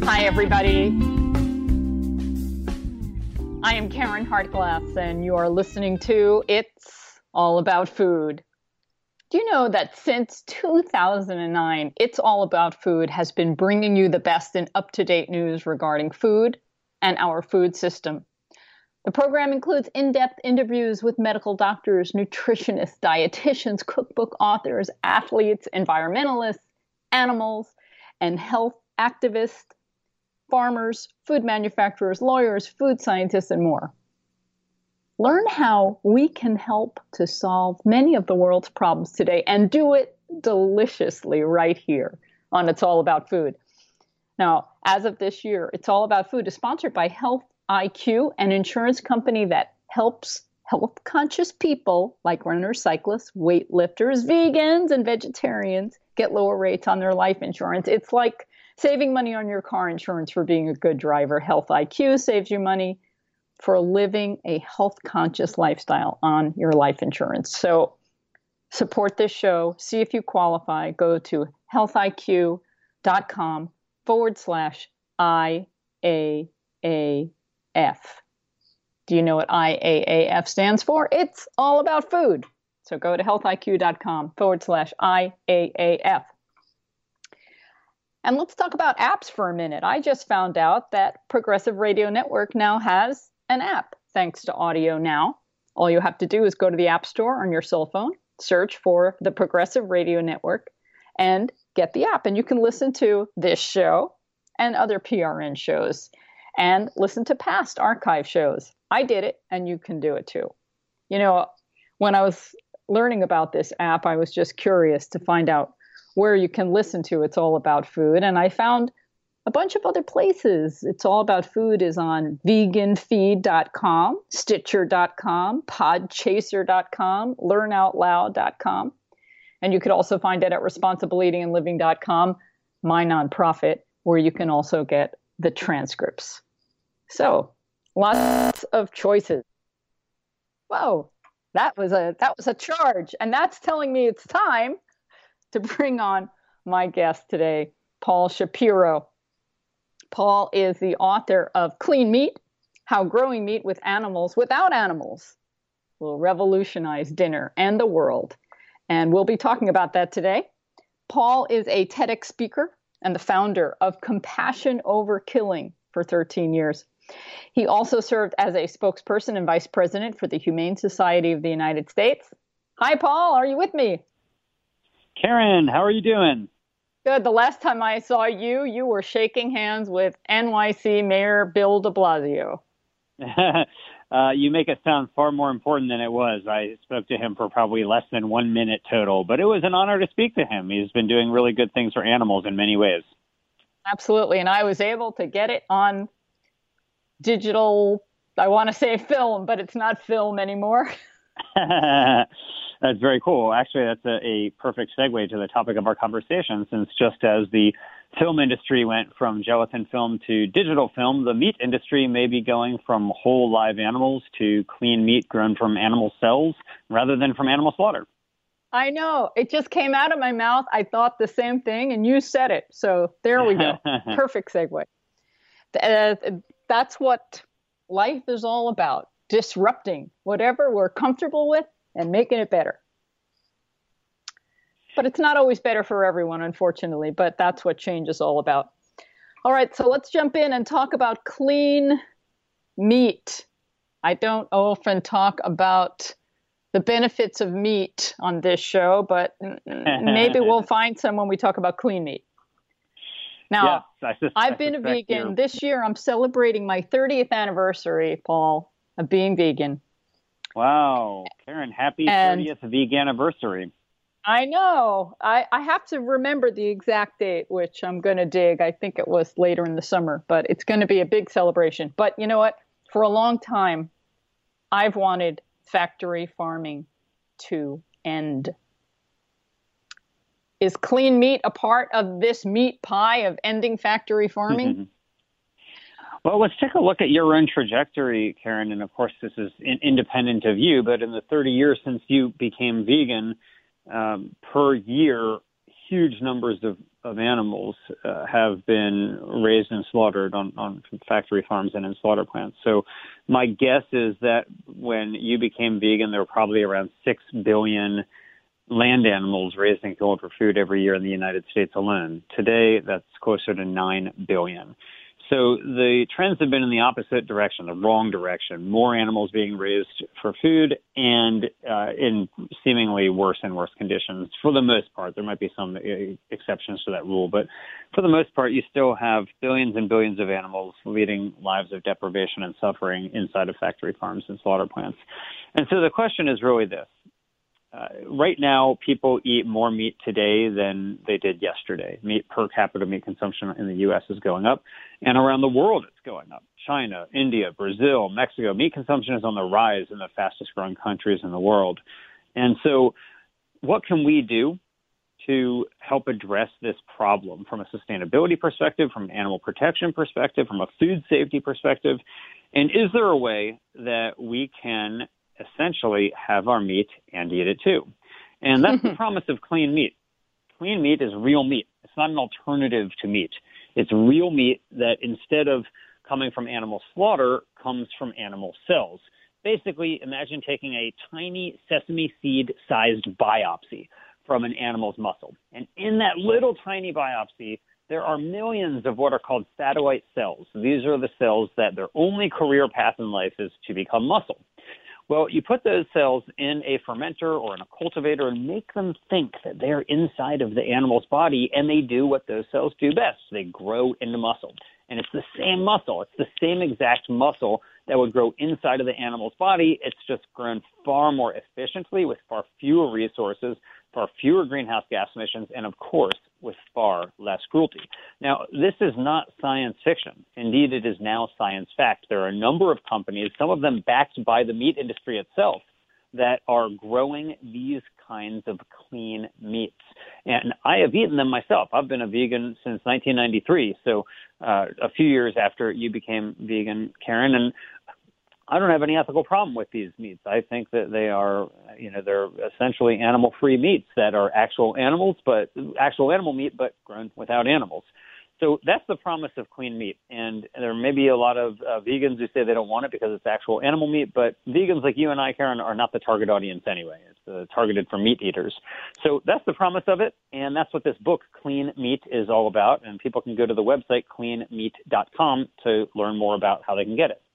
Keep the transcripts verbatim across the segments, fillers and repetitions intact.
Hi, everybody. I am Karen Hartglass, and you are listening to It's All About Food. Do you know that since two thousand nine, It's All About Food has been bringing you the best and up-to-date news regarding food and our food system? The program includes in-depth interviews with medical doctors, nutritionists, dietitians, cookbook authors, athletes, environmentalists, animals, and health activists, farmers, food manufacturers, lawyers, food scientists, and more. Learn how we can help to solve many of the world's problems today and do it deliciously right here on It's All About Food. Now, as of this year, It's All About Food is sponsored by Health I Q, an insurance company that helps health-conscious people like runners, cyclists, weightlifters, vegans, and vegetarians get lower rates on their life insurance. It's like saving money on your car insurance for being a good driver. Health I Q saves you money for living a health-conscious lifestyle on your life insurance. So support this show. See if you qualify. Go to healthiq.com forward slash I A A F. Do you know what I A A F stands for? It's all about food. So go to healthiq.com forward slash I A A F. And let's talk about apps for a minute. I just found out that Progressive Radio Network now has an app, thanks to Audio Now. All you have to do is go to the App Store on your cell phone, search for the Progressive Radio Network, and get the app. And you can listen to this show and other P R N shows, and listen to past archive shows. I did it, and you can do it too. You know, when I was learning about this app, I was just curious to find out where you can listen to It's All About Food. And I found a bunch of other places. It's All About Food is on vegan feed dot com, stitcher dot com, podchaser dot com, learn out loud dot com. And you could also find it at responsible eating and living dot com, my nonprofit, where you can also get the transcripts. So lots of choices. Whoa, that was a that was a charge. And that's telling me it's time to bring on my guest today, Paul Shapiro. Paul is the author of Clean Meat, How Growing Meat with Animals Without Animals Will Revolutionize Dinner and the World. And we'll be talking about that today. Paul is a TEDx speaker and the founder of Compassion Over Killing for thirteen years. He also served as a spokesperson and vice president for the Humane Society of the United States. Hi, Paul. Are you with me? Karen, how are you doing? Good. The last time I saw you, you were shaking hands with N Y C Mayor Bill de Blasio. uh, you make it sound far more important than it was. I spoke to him for probably less than one minute total, but it was an honor to speak to him. He's been doing really good things for animals in many ways. Absolutely. And I was able to get it on digital, I want to say film, but it's not film anymore. That's very cool. Actually, that's a, a perfect segue to the topic of our conversation, since just as the film industry went from gelatin film to digital film, the meat industry may be going from whole live animals to clean meat grown from animal cells rather than from animal slaughter. I know. It just came out of my mouth. I thought the same thing, and you said it. So there we go. Perfect segue. Uh, that's what life is all about, disrupting whatever we're comfortable with and making it better. But it's not always better for everyone, unfortunately, but that's what change is all about. All right, so let's jump in and talk about clean meat. I don't often talk about the benefits of meat on this show, but maybe we'll find some when we talk about clean meat. Now, yes, sus- I've been a vegan. You're... This year, I'm celebrating my thirtieth anniversary, Paul, of being vegan. Wow. Karen, happy and thirtieth vegan anniversary. I know. I, I have to remember the exact date, which I'm going to dig. I think it was later in the summer, but it's going to be a big celebration. But you know what? For a long time, I've wanted factory farming to end. Is clean meat a part of this meat pie of ending factory farming? Mm-hmm. Well, let's take a look at your own trajectory, Karen. And of course, this is in, independent of you, but in the thirty years since you became vegan, um, per year, huge numbers of of animals uh, have been raised and slaughtered on, on factory farms and in slaughter plants. So my guess is that when you became vegan, there were probably around six billion land animals raised and killed for food every year in the United States alone. Today, that's closer to nine billion. So the trends have been in the opposite direction, the wrong direction. More animals being raised for food and uh, in seemingly worse and worse conditions. For the most part, there might be some uh, exceptions to that rule, but for the most part, you still have billions and billions of animals leading lives of deprivation and suffering inside of factory farms and slaughter plants. And so the question is really this. Uh, right now, people eat more meat today than they did yesterday. Meat per capita meat consumption in the U S is going up, and around the world it's going up. China, India, Brazil, Mexico, meat consumption is on the rise in the fastest growing countries in the world. And so what can we do to help address this problem from a sustainability perspective, from an animal protection perspective, from a food safety perspective? And is there a way that we can essentially have our meat and eat it too? And that's the promise of clean meat. Clean meat is real meat. It's not an alternative to meat. It's real meat that instead of coming from animal slaughter, comes from animal cells. Basically, imagine taking a tiny sesame seed-sized biopsy from an animal's muscle. And in that little tiny biopsy, there are millions of what are called satellite cells. These are the cells that their only career path in life is to become muscle. Well, you put those cells in a fermenter or in a cultivator and make them think that they're inside of the animal's body, and they do what those cells do best. They grow into muscle. And it's the same muscle. It's the same exact muscle that would grow inside of the animal's body. It's just grown far more efficiently with far fewer resources, far fewer greenhouse gas emissions, and of course, with far less cruelty. Now, this is not science fiction. Indeed, it is now science fact. There are a number of companies, some of them backed by the meat industry itself, that are growing these kinds of clean meats. And I have eaten them myself. I've been a vegan since nineteen ninety-three, so uh, a few years after you became vegan, Karen, and I don't have any ethical problem with these meats. I think that they are, you know, they're essentially animal-free meats that are actual animals, but actual animal meat, but grown without animals. So that's the promise of clean meat. And there may be a lot of uh, vegans who say they don't want it because it's actual animal meat, but vegans like you and I, Karen, are not the target audience anyway. It's uh, targeted for meat eaters. So that's the promise of it, and that's what this book, Clean Meat, is all about. And people can go to the website clean meat dot com to learn more about how they can get it.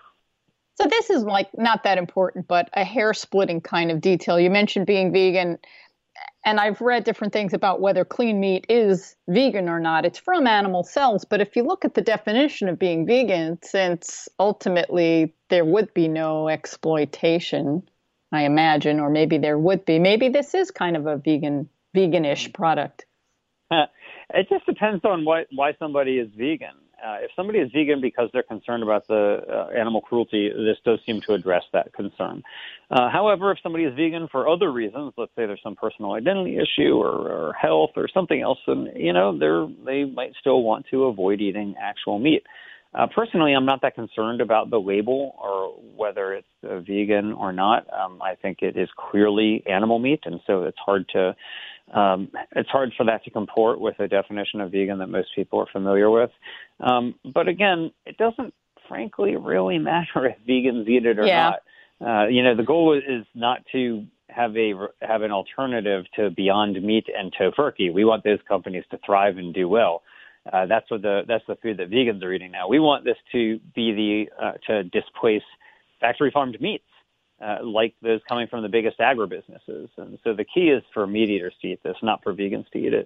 So this is like not that important, but a hair-splitting kind of detail. You mentioned being vegan, and I've read different things about whether clean meat is vegan or not. It's from animal cells, but if you look at the definition of being vegan, since ultimately there would be no exploitation, I imagine, or maybe there would be, maybe this is kind of a vegan, veganish product. Uh, it just depends on why, why somebody is vegan. Uh, if somebody is vegan because they're concerned about the uh, animal cruelty, this does seem to address that concern. Uh, however, if somebody is vegan for other reasons, let's say there's some personal identity issue or, or health or something else, then, you know, they're, they might still want to avoid eating actual meat. Uh, personally, I'm not that concerned about the label or whether it's uh, vegan or not. Um, I think it is clearly animal meat, and so it's hard to Um, it's hard for that to comport with a definition of vegan that most people are familiar with. Um, but again, it doesn't, frankly, really matter if vegans eat it or yeah. not. Uh, you know, the goal is not to have a have an alternative to Beyond Meat and Tofurkey. We want those companies to thrive and do well. Uh, that's what the that's the food that vegans are eating now. We want this to be the uh, to displace factory farmed meats. Uh, like those coming from the biggest agribusinesses. And so the key is for meat eaters to eat this, not for vegans to eat it.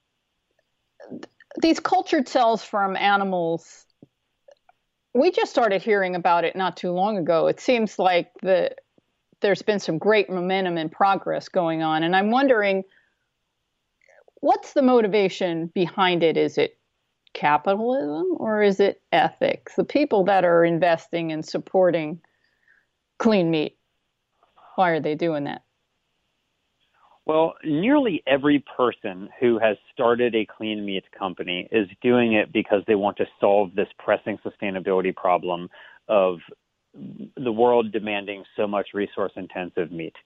These cultured cells from animals, we just started hearing about it not too long ago. It seems like the, there's been some great momentum and progress going on. And I'm wondering, what's the motivation behind it? Is it capitalism or is it ethics? The people that are investing and supporting clean meat, why are they doing that? Well, nearly every person who has started a clean meat company is doing it because they want to solve this pressing sustainability problem of the world demanding so much resource-intensive meat.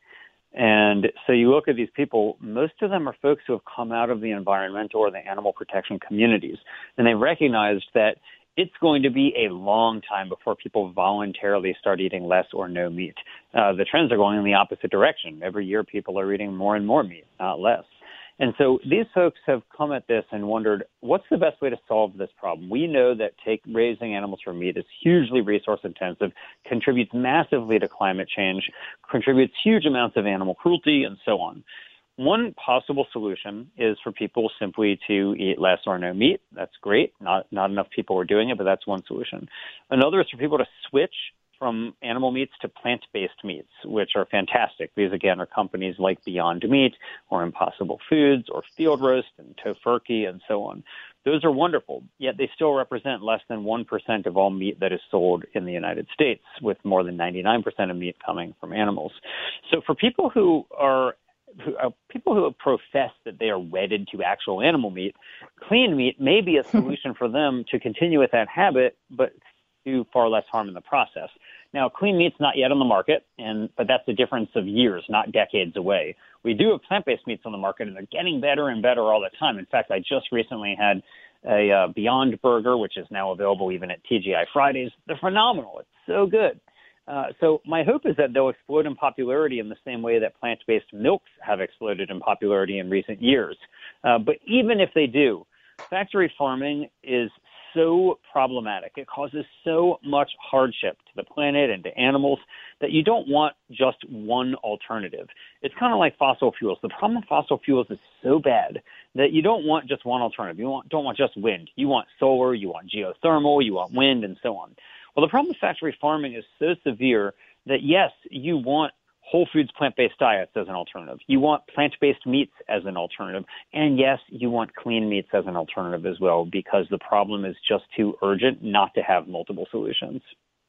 And so you look at these people, most of them are folks who have come out of the environmental or the animal protection communities, and they recognized that it's going to be a long time before people voluntarily start eating less or no meat. Uh, the trends are going in the opposite direction. Every year, people are eating more and more meat, not less. And so these folks have come at this and wondered, what's the best way to solve this problem? We know that take, raising animals for meat is hugely resource intensive, contributes massively to climate change, contributes huge amounts of animal cruelty, and so on. One possible solution is for people simply to eat less or no meat. That's great. Not not enough people are doing it, but that's one solution. Another is for people to switch from animal meats to plant-based meats, which are fantastic. These, again, are companies like Beyond Meat or Impossible Foods or Field Roast and Tofurky and so on. Those are wonderful, yet they still represent less than one percent of all meat that is sold in the United States, with more than ninety-nine percent of meat coming from animals. So for people who are Who, uh, people who profess that they are wedded to actual animal meat, clean meat may be a solution for them to continue with that habit, but do far less harm in the process. Now, clean meat's not yet on the market, and but that's a difference of years, not decades away. We do have plant-based meats on the market, and they're getting better and better all the time. In fact, I just recently had a uh, Beyond Burger, which is now available even at T G I Fridays. They're phenomenal. It's so good. Uh, so my hope is that they'll explode in popularity in the same way that plant-based milks have exploded in popularity in recent years. Uh, but even if they do, factory farming is so problematic. It causes so much hardship to the planet and to animals that you don't want just one alternative. It's kind of like fossil fuels. The problem with fossil fuels is so bad that you don't want just one alternative. You want, don't want just wind. You want solar, you want geothermal, you want wind, and so on. Well, the problem with factory farming is so severe that, yes, you want whole foods plant-based diets as an alternative. You want plant-based meats as an alternative. And, yes, you want clean meats as an alternative as well, because the problem is just too urgent not to have multiple solutions.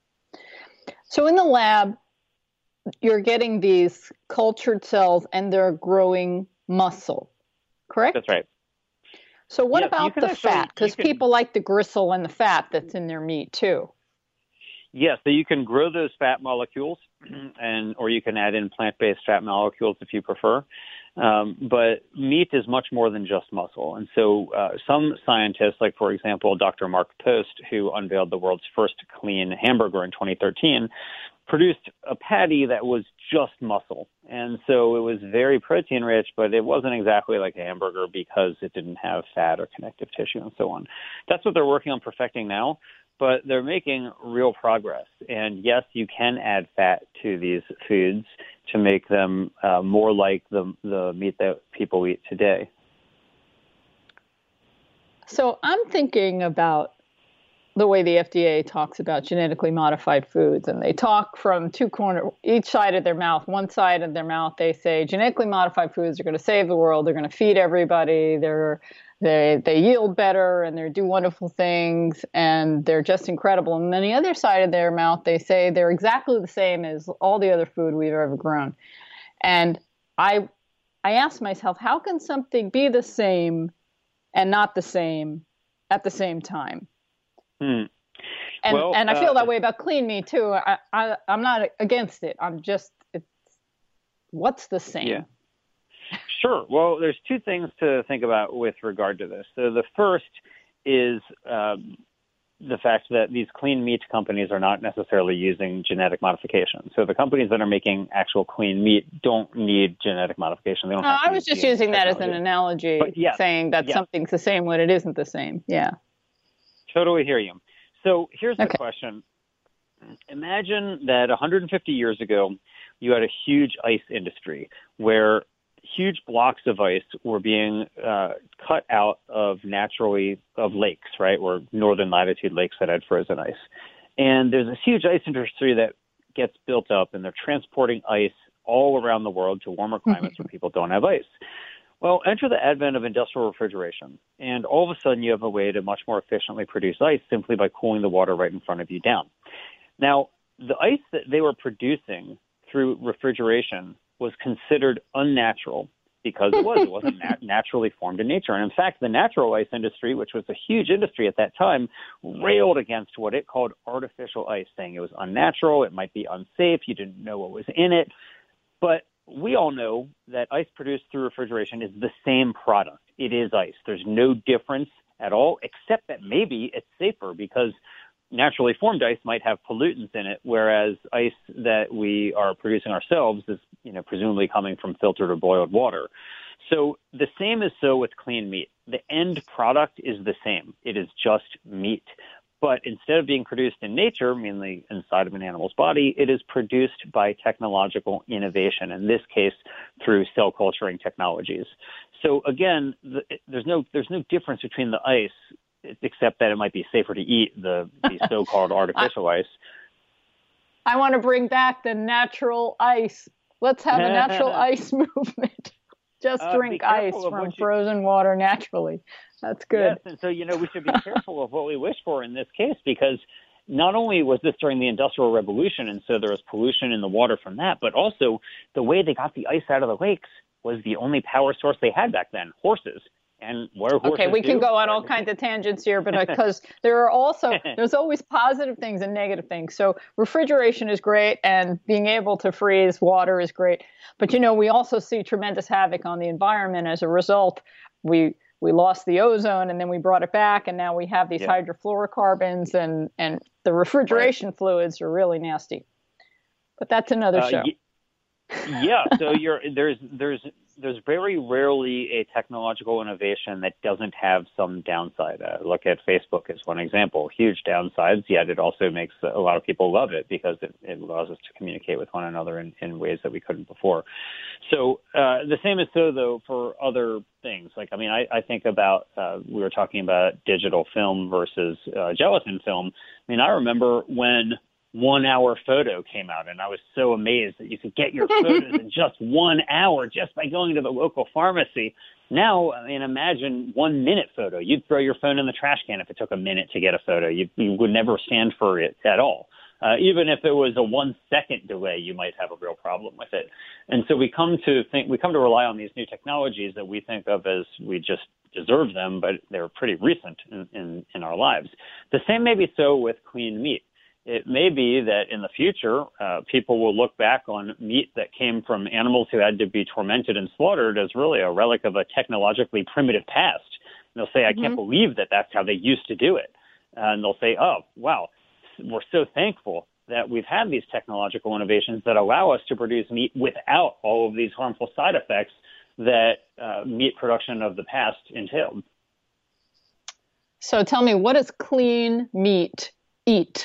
So in the lab, you're getting these cultured cells and they're growing muscle, correct? That's right. So what yes, about the actually, fat? Because can... people like the gristle and the fat that's in their meat too. Yes, so you can grow those fat molecules, and or you can add in plant-based fat molecules if you prefer. Um, but meat is much more than just muscle. And so uh, some scientists, like, for example, Doctor Mark Post, who unveiled the world's first clean hamburger in twenty thirteen, produced a patty that was just muscle. And so it was very protein-rich, but it wasn't exactly like a hamburger because it didn't have fat or connective tissue and so on. That's what they're working on perfecting now. But they're making real progress. And yes, you can add fat to these foods to make them uh, more like the, the meat that people eat today. So I'm thinking about the way the F D A talks about genetically modified foods. And they talk from two corners, each side of their mouth. One side of their mouth, they say genetically modified foods are going to save the world. They're going to feed everybody. They're They they yield better and they do wonderful things and they're just incredible. And then the other side of their mouth, they say they're exactly the same as all the other food we've ever grown. And I I asked myself, how can something be the same and not the same at the same time? Hmm. And well, and I feel uh, that way about clean meat too. I, I I'm not against it. I'm just it's what's the same? Yeah. Sure. Well, there's two things to think about with regard to this. So the first is um, the fact that these clean meat companies are not necessarily using genetic modification. So the companies that are making actual clean meat don't need genetic modification. They don't. No, have to I was use just G M O using that as technology. an analogy, But yes, saying that yes. something's the same when it isn't the same. Yeah. Totally hear you. So here's the Okay. question. Imagine that one hundred fifty years ago, you had a huge ice industry where huge blocks of ice were being uh, cut out of naturally of lakes, right, or northern latitude lakes that had frozen ice. And there's a huge ice industry that gets built up, and they're transporting ice all around the world to warmer climates where people don't have ice. Well, enter the advent of industrial refrigeration, and all of a sudden you have a way to much more efficiently produce ice simply by cooling the water right in front of you down. Now, the ice that they were producing through refrigeration was considered unnatural because it was. It wasn't nat- naturally formed in nature. And in fact, the natural ice industry, which was a huge industry at that time, railed against what it called artificial ice, saying it was unnatural, it might be unsafe, you didn't know what was in it. But we all know that ice produced through refrigeration is the same product. It is ice. There's no difference at all, except that maybe it's safer because naturally formed ice might have pollutants in it, whereas ice that we are producing ourselves is, you know, presumably coming from filtered or boiled water. So the same is so with clean meat. The end product is the same. It is just meat. But instead of being produced in nature, mainly inside of an animal's body, it is produced by technological innovation, in this case, through cell culturing technologies. So again, the, there's no there's no difference between the ice, except that it might be safer to eat the, the so-called artificial ice. I want to bring back the natural ice. Let's have a natural ice movement. Just uh, drink ice from you... frozen water naturally. That's good. Yes, and so, you know, we should be careful of what we wish for in this case, because not only was this during the Industrial Revolution, and so there was pollution in the water from that, but also the way they got the ice out of the lakes was the only power source they had back then, horses. And what are horses Okay, we do? can go on all kinds of tangents here, but because there are also, there's always positive things and negative things. So refrigeration is great, and being able to freeze water is great. But, you know, we also see tremendous havoc on the environment as a result. We we lost the ozone, and then we brought it back, and now we have these yeah. hydrofluorocarbons, and, and the refrigeration right. fluids are really nasty. But that's another uh, show. Y- yeah, so you're there's there's there's very rarely a technological innovation that doesn't have some downside. Uh, look at Facebook as one example. Huge downsides, yet it also makes a lot of people love it because it, it allows us to communicate with one another in, in ways that we couldn't before. So uh, the same is so, though, for other things. Like, I mean, I, I think about, uh, we were talking about digital film versus uh, gelatin film. I mean, I remember when one hour photo came out, and I was so amazed that you could get your photos in just one hour just by going to the local pharmacy. Now, I mean, imagine one minute photo. You'd throw your phone in the trash can if it took a minute to get a photo. You, you would never stand for it at all. Uh, even if it was a one second delay, you might have a real problem with it. And so we come to think, we come to rely on these new technologies that we think of as we just deserve them, but they're pretty recent in, in, in our lives. The same may be so with clean meat. It may be that in the future, uh, people will look back on meat that came from animals who had to be tormented and slaughtered as really a relic of a technologically primitive past. And they'll say, I mm-hmm. can't believe that that's how they used to do it. Uh, and they'll say, oh, wow, we're so thankful that we've had these technological innovations that allow us to produce meat without all of these harmful side effects that uh, meat production of the past entailed. So tell me, what does clean meat eat?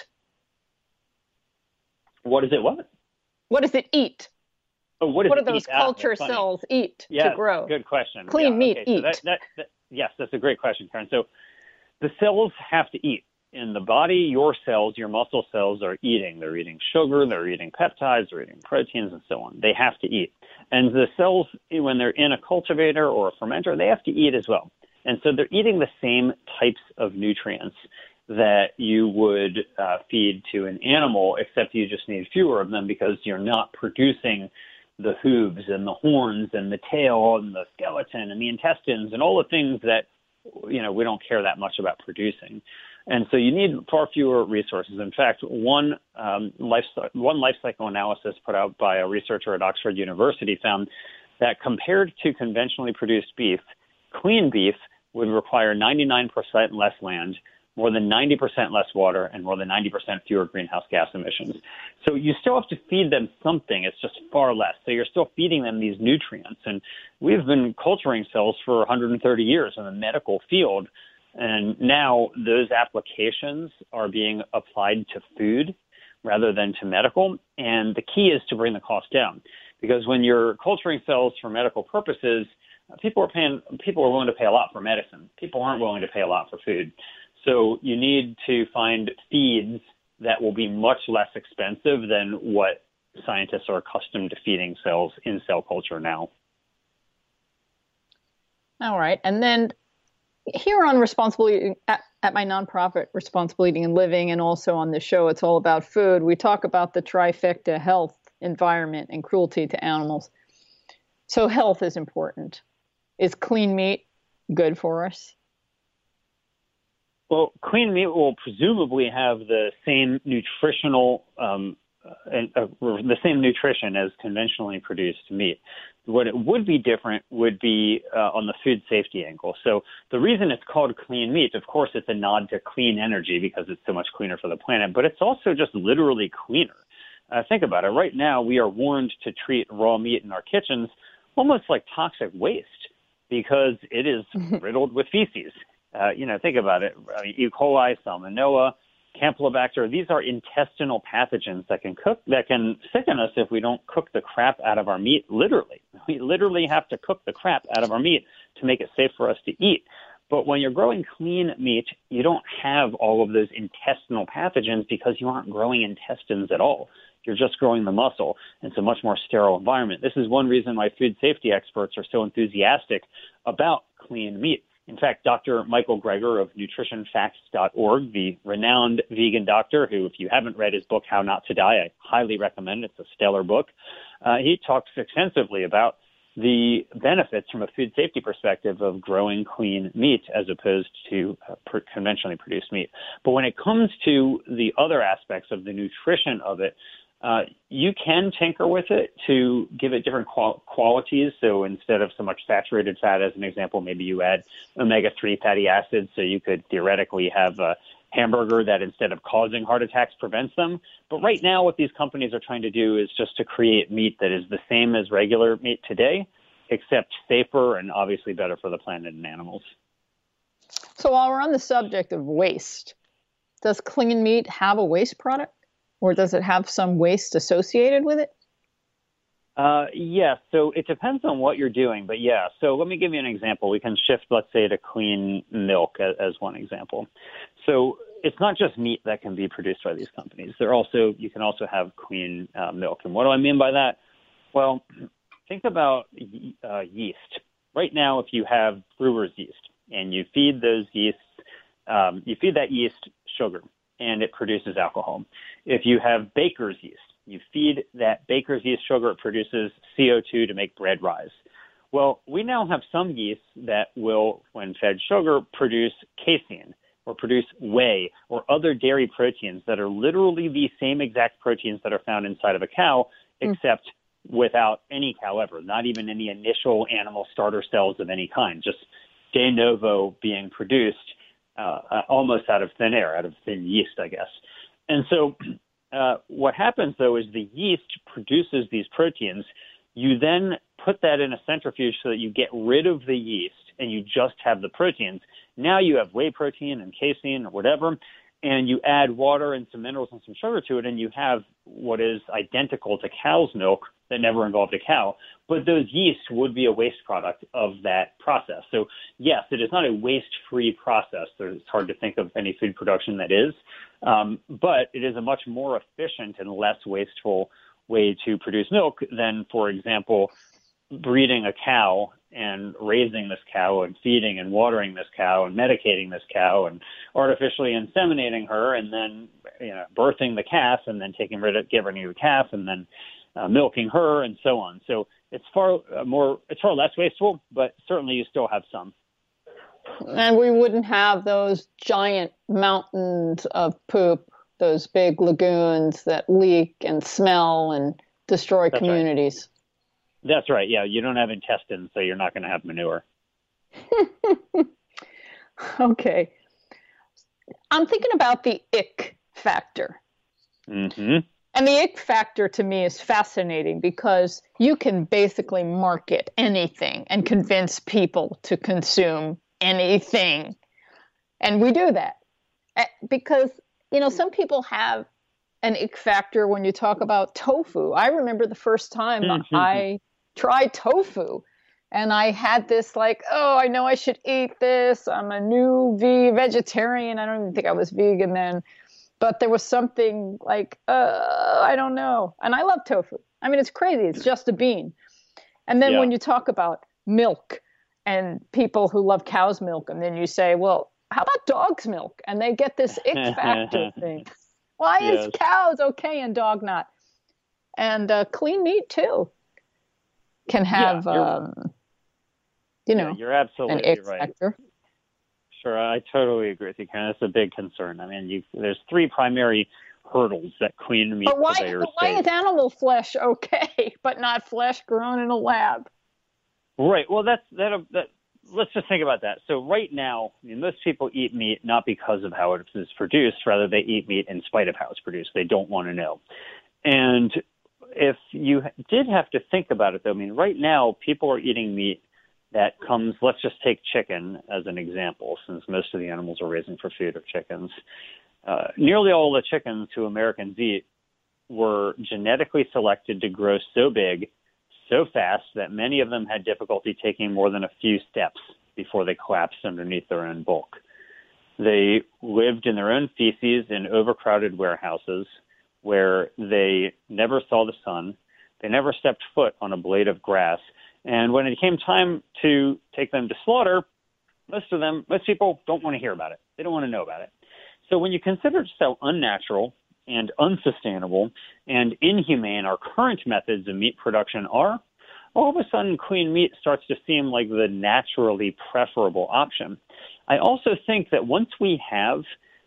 What is it what? What does it eat? Oh, what, what do those ah, culture cells eat yes, to grow? Good question. Clean yeah, meat okay. eat. So that, that, that, yes, that's a great question, Karen. So the cells have to eat. In the body, your cells, your muscle cells are eating. They're eating sugar, they're eating peptides, they're eating proteins, and so on. They have to eat. And the cells, when they're in a cultivator or a fermenter, they have to eat as well. And so they're eating the same types of nutrients that you would uh, feed to an animal, except you just need fewer of them because you're not producing the hooves and the horns and the tail and the skeleton and the intestines and all the things that, you know, we don't care that much about producing. And so you need far fewer resources. In fact, one um, life one life cycle analysis put out by a researcher at Oxford University found that compared to conventionally produced beef, clean beef would require ninety-nine percent less land, more than ninety percent less water, and more than ninety percent fewer greenhouse gas emissions. So you still have to feed them something. It's just far less. So you're still feeding them these nutrients. And we've been culturing cells for one hundred thirty years in the medical field. And now those applications are being applied to food rather than to medical. And the key is to bring the cost down. Because when you're culturing cells for medical purposes, people are paying, people are willing to pay a lot for medicine. People aren't willing to pay a lot for food. So you need to find feeds that will be much less expensive than what scientists are accustomed to feeding cells in cell culture now. All right. And then here on Responsible Eating, at, at my nonprofit, Responsible Eating and Living, and also on the show, It's All About Food, we talk about the trifecta: health, environment, and cruelty to animals. So health is important. Is clean meat good for us? Well, clean meat will presumably have the same nutritional um, uh, the same nutrition as conventionally produced meat. What it would be different would be uh, on the food safety angle. So the reason it's called clean meat, of course, it's a nod to clean energy because it's so much cleaner for the planet, but it's also just literally cleaner. Uh, think about it. Right now, we are warned to treat raw meat in our kitchens almost like toxic waste because it is riddled with feces. Uh, you know, think about it. I mean, E. coli, Salmonella, Campylobacter, these are intestinal pathogens that can cook, that can sicken us if we don't cook the crap out of our meat, literally. We literally have to cook the crap out of our meat to make it safe for us to eat. But when you're growing clean meat, you don't have all of those intestinal pathogens because you aren't growing intestines at all. You're just growing the muscle. It's a much more sterile environment. This is one reason why food safety experts are so enthusiastic about clean meat. In fact, Doctor Michael Greger of nutrition facts dot org, the renowned vegan doctor who, if you haven't read his book, How Not to Die, I highly recommend. It's a stellar book. Uh, he talks extensively about the benefits from a food safety perspective of growing clean meat as opposed to uh, per- conventionally produced meat. But when it comes to the other aspects of the nutrition of it, Uh, you can tinker with it to give it different qual- qualities. So instead of so much saturated fat, as an example, maybe you add omega three fatty acids. So you could theoretically have a hamburger that instead of causing heart attacks prevents them. But right now what these companies are trying to do is just to create meat that is the same as regular meat today, except safer and obviously better for the planet and animals. So while we're on the subject of waste, does clean meat have a waste product? Or does it have some waste associated with it? Uh, yes. So it depends on what you're doing. But yeah, so let me give you an example. We can shift, let's say, to clean milk as, as one example. So it's not just meat that can be produced by these companies. They're also, you can also have clean uh, milk. And what do I mean by that? Well, think about uh, yeast. Right now, if you have brewer's yeast and you feed those yeasts, um, you feed that yeast sugar, and it produces alcohol. If you have baker's yeast, you feed that baker's yeast sugar, it produces C O two to make bread rise. Well, we now have some yeasts that will, when fed sugar, produce casein or produce whey or other dairy proteins that are literally the same exact proteins that are found inside of a cow, mm. except without any cow ever, not even any initial animal starter cells of any kind, just de novo being produced Uh, uh, almost out of thin air, out of thin yeast, I guess. And so uh, what happens, though, is the yeast produces these proteins. You then put that in a centrifuge so that you get rid of the yeast and you just have the proteins. Now you have whey protein and casein or whatever, and you add water and some minerals and some sugar to it, and you have what is identical to cow's milk that never involved a cow. But those yeasts would be a waste product of that process. So, yes, it is not a waste-free process. It's hard to think of any food production that is. Um, but it is a much more efficient and less wasteful way to produce milk than, for example, breeding a cow and raising this cow and feeding and watering this cow and medicating this cow and artificially inseminating her and then, you know, birthing the calf and then taking rid of, getting rid of the calf and then uh, milking her and so on. So it's far uh, more, it's far less wasteful, but certainly you still have some. And we wouldn't have those giant mountains of poop, those big lagoons that leak and smell and destroy That's communities. Right. That's right. Yeah, you don't have intestines, so you're not going to have manure. Okay. I'm thinking about the ick factor. Mm-hmm. And the ick factor to me is fascinating because you can basically market anything and convince people to consume anything. And we do that because, you know, some people have an ick factor when you talk about tofu. I remember the first time mm-hmm. I tried tofu and I had this like, oh, I know I should eat this. I'm a new v- vegetarian. I don't even think I was vegan then. But there was something like, uh, I don't know. And I love tofu. I mean, it's crazy. It's just a bean. And then yeah. when you talk about milk and people who love cow's milk, and then you say, well, how about dog's milk? And they get this ick factor thing. Why yes. is cows okay and dog not? And uh, clean meat, too, can have, yeah, um, you know, yeah, you're absolutely an ick right. factor. Sure, I totally agree with you, Karen. That's a big concern. I mean, you, there's three primary hurdles that clean meat But why, purveyors but why face. is animal flesh okay, but not flesh grown in a lab? Right. Well, that's that. that let's just think about that. So right now, I mean, most people eat meat not because of how it is produced. Rather, they eat meat in spite of how it's produced. They don't want to know. And if you did have to think about it, though, I mean, right now, people are eating meat that comes, let's just take chicken as an example, since most of the animals are raising for food are chickens. Uh, nearly all the chickens who Americans eat were genetically selected to grow so big, so fast, that many of them had difficulty taking more than a few steps before they collapsed underneath their own bulk. They lived in their own feces in overcrowded warehouses where they never saw the sun. They never stepped foot on a blade of grass. And when it came time to take them to slaughter, most of them, most people don't want to hear about it. They don't want to know about it. So when you consider just how unnatural and unsustainable and inhumane our current methods of meat production are, all of a sudden clean meat starts to seem like the naturally preferable option. I also think that once we have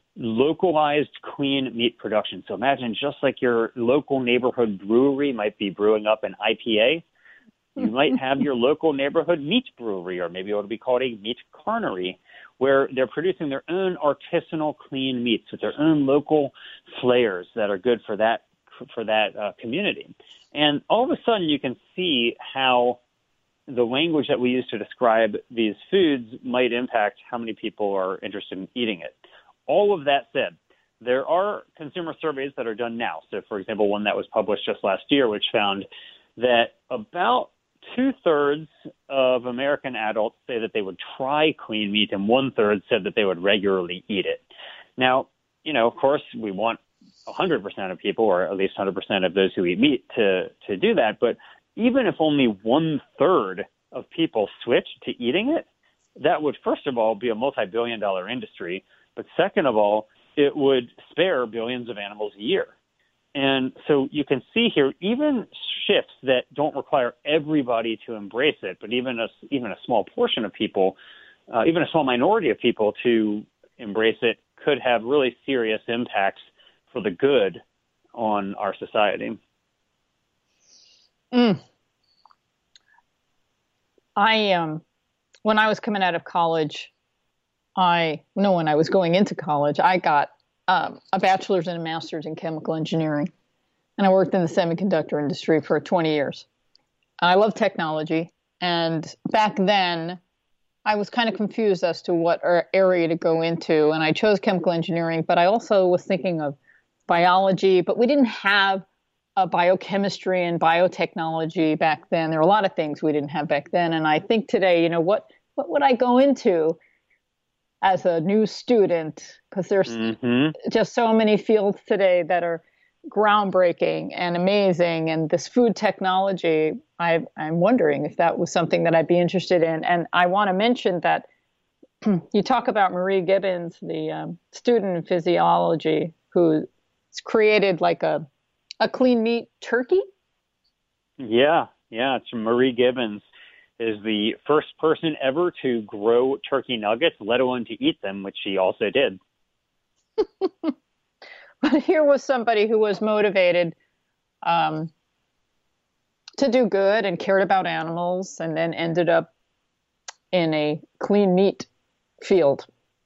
localized clean meat production, so imagine just like your local neighborhood brewery might be brewing up an I P A, you might have your local neighborhood meat brewery, or maybe it would be called a meat carnery, where they're producing their own artisanal clean meats with their own local flavors that are good for that for that uh, community. And all of a sudden, you can see how the language that we use to describe these foods might impact how many people are interested in eating it. All of that said, there are consumer surveys that are done now. So, for example, one that was published just last year, which found that about two-thirds of American adults say that they would try clean meat, and one-third said that they would regularly eat it. Now, you know, of course, we want one hundred percent of people, or at least one hundred percent of those who eat meat, to, to do that. But even if only one-third of people switch to eating it, that would, first of all, be a multi-billion dollar industry. But second of all, it would spare billions of animals a year. And so you can see here, even shifts that don't require everybody to embrace it, but even a, even a small portion of people, uh, even a small minority of people to embrace it, could have really serious impacts for the good on our society. Mm. I, um, when I was coming out of college, I, no, when I was going into college, I got um, a bachelor's and a master's in chemical engineering. And I worked in the semiconductor industry for twenty years. I love technology. And back then, I was kind of confused as to what area to go into. And I chose chemical engineering, but I also was thinking of biology. But we didn't have a biochemistry and biotechnology back then. There were a lot of things we didn't have back then. And I think today, you know, what, what would I go into as a new student? Because there's mm-hmm. just so many fields today that are groundbreaking and amazing. And this food technology, I, I'm wondering if that was something that I'd be interested in. And I want to mention that you talk about Marie Gibbons, the um, student in physiology, who created like a, a clean meat turkey. Yeah, yeah. It's Marie Gibbons is the first person ever to grow turkey nuggets, let alone to eat them, which she also did. But here was somebody who was motivated um, to do good and cared about animals, and then ended up in a clean meat field.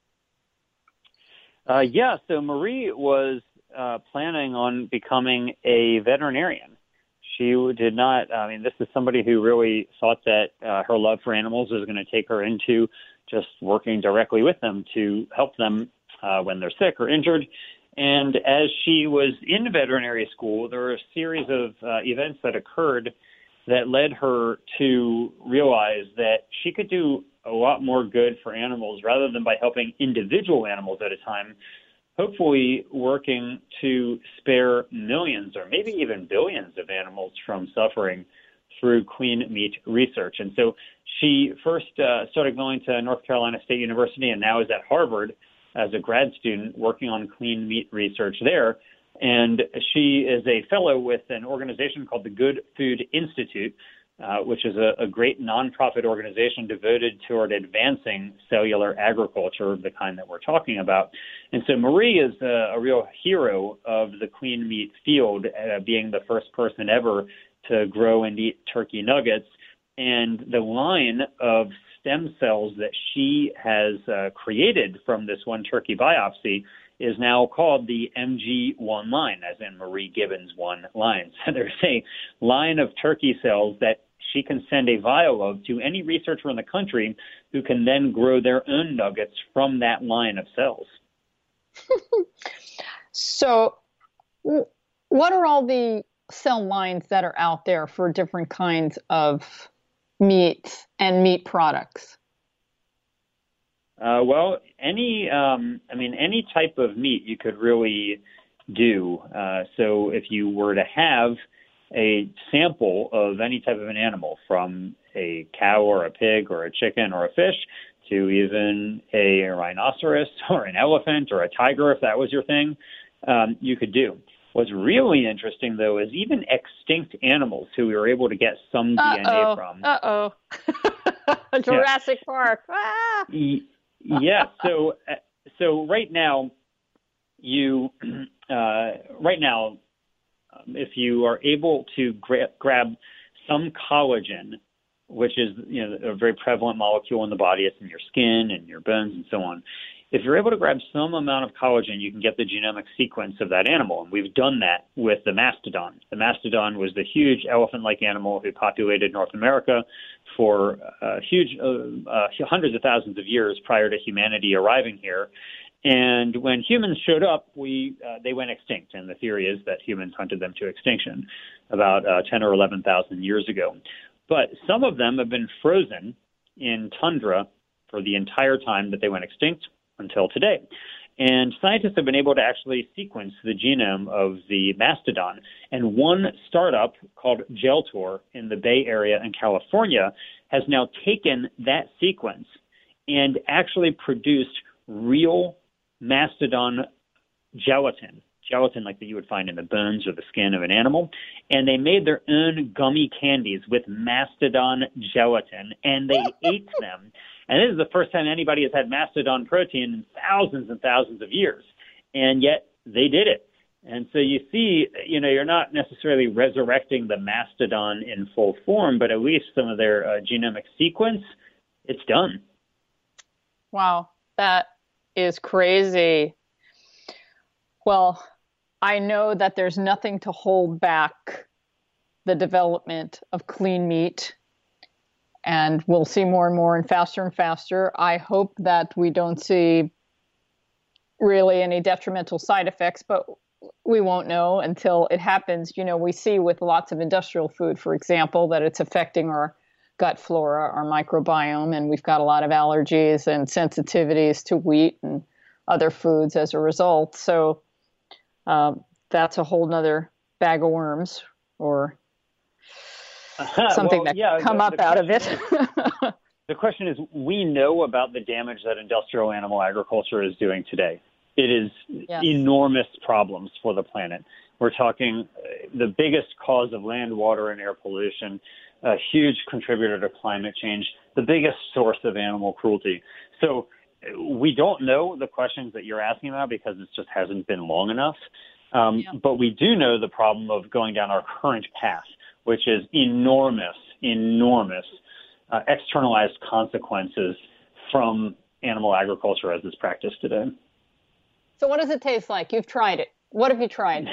Uh, yeah, so Marie was uh, planning on becoming a veterinarian. She did not, I mean, this is somebody who really thought that uh, her love for animals was going to take her into just working directly with them to help them uh, when they're sick or injured. And as she was in veterinary school, there were a series of uh, events that occurred that led her to realize that she could do a lot more good for animals rather than by helping individual animals at a time, hopefully working to spare millions or maybe even billions of animals from suffering through clean meat research. And so she first uh, started going to North Carolina State University and now is at Harvard as a grad student working on clean meat research there. And she is a fellow with an organization called the Good Food Institute, uh, which is a, a great nonprofit organization devoted toward advancing cellular agriculture, the kind that we're talking about. And so Marie is a, a real hero of the clean meat field, uh, being the first person ever to grow and eat turkey nuggets. And the line of stem cells that she has uh, created from this one turkey biopsy is now called the M G one line, as in Marie Gibbons one line. So there's a line of turkey cells that she can send a vial of to any researcher in the country who can then grow their own nuggets from that line of cells. So what are all the cell lines that are out there for different kinds of meats and meat products? Uh, well, any, um, I mean, any type of meat you could really do. Uh, so if you were to have a sample of any type of an animal, from a cow or a pig or a chicken or a fish to even a rhinoceros or an elephant or a tiger, if that was your thing, um, you could do. What's really interesting, though, is even extinct animals who we were able to get some Uh-oh. D N A from. Uh-oh. Jurassic yeah. Park. Ah! Yeah. So, so right now, you, uh, right now, um, if you are able to gra- grab some collagen, which is, you know, a very prevalent molecule in the body, it's in your skin and your bones and so on. If you're able to grab some amount of collagen, you can get the genomic sequence of that animal. And we've done that with the mastodon. The mastodon was the huge elephant-like animal who populated North America for uh, huge, uh, uh, hundreds of thousands of years prior to humanity arriving here. And when humans showed up, we uh, they went extinct. And the theory is that humans hunted them to extinction about uh, ten or eleven thousand years ago. But some of them have been frozen in tundra for the entire time that they went extinct until today. And scientists have been able to actually sequence the genome of the mastodon. And one startup called Geltor in the Bay Area in California has now taken that sequence and actually produced real mastodon gelatin, gelatin like that you would find in the bones or the skin of an animal. And they made their own gummy candies with mastodon gelatin, and they ate them. And this is the first time anybody has had mastodon protein in thousands and thousands of years. And yet they did it. And so you see, you know, you're not necessarily resurrecting the mastodon in full form, but at least some of their uh, genomic sequence, it's done. Wow, that is crazy. Well, I know that there's nothing to hold back the development of clean meat. And we'll see more and more and faster and faster. I hope that we don't see really any detrimental side effects, but we won't know until it happens. You know, we see with lots of industrial food, for example, that it's affecting our gut flora, our microbiome, and we've got a lot of allergies and sensitivities to wheat and other foods as a result. So um, that's a whole nother bag of worms, or something well, that yeah, come the, up the out of it. Is, the question is, we know about the damage that industrial animal agriculture is doing today. It is yes. enormous problems for the planet. We're talking uh, the biggest cause of land, water, and air pollution, a huge contributor to climate change, the biggest source of animal cruelty. So we don't know the questions that you're asking about because it just hasn't been long enough. Um, yeah. But we do know the problem of going down our current path, which is enormous, enormous uh, externalized consequences from animal agriculture as it's practiced today. So what does it taste like? You've tried it. What have you tried?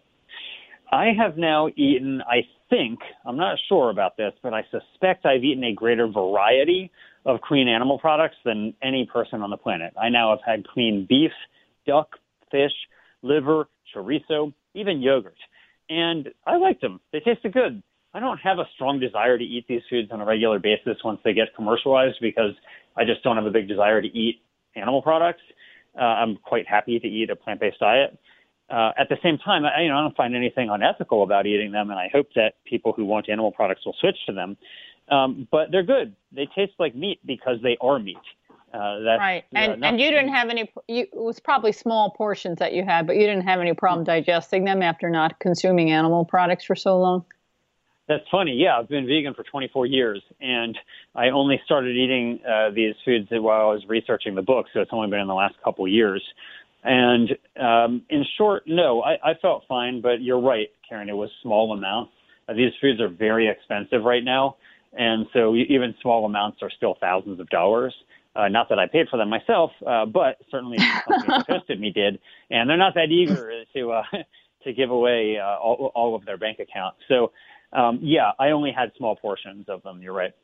I have now eaten, I think, I'm not sure about this, but I suspect I've eaten a greater variety of clean animal products than any person on the planet. I now have had clean beef, duck, fish, liver, chorizo, even yogurt. And I liked them. They tasted good. I don't have a strong desire to eat these foods on a regular basis once they get commercialized because I just don't have a big desire to eat animal products. Uh, I'm quite happy to eat a plant-based diet. Uh, at the same time, I, you know, I don't find anything unethical about eating them, and I hope that people who want animal products will switch to them. Um, but they're good. They taste like meat because they are meat. Uh, that's, right, and uh, and you didn't have any. You, it was probably small portions that you had, but you didn't have any problem digesting them after not consuming animal products for so long. That's funny. Yeah, I've been vegan for twenty-four years, and I only started eating uh, these foods while I was researching the book, so it's only been in the last couple of years. And um, in short, no, I, I felt fine, but you're right, Karen, it was small amounts. Uh, these foods are very expensive right now, and so even small amounts are still thousands of dollars. Uh, not that I paid for them myself, uh, but certainly the company that hosted me did, and they're not that eager to uh, to give away uh, all, all of their bank accounts. So, um, yeah, I only had small portions of them. You're right.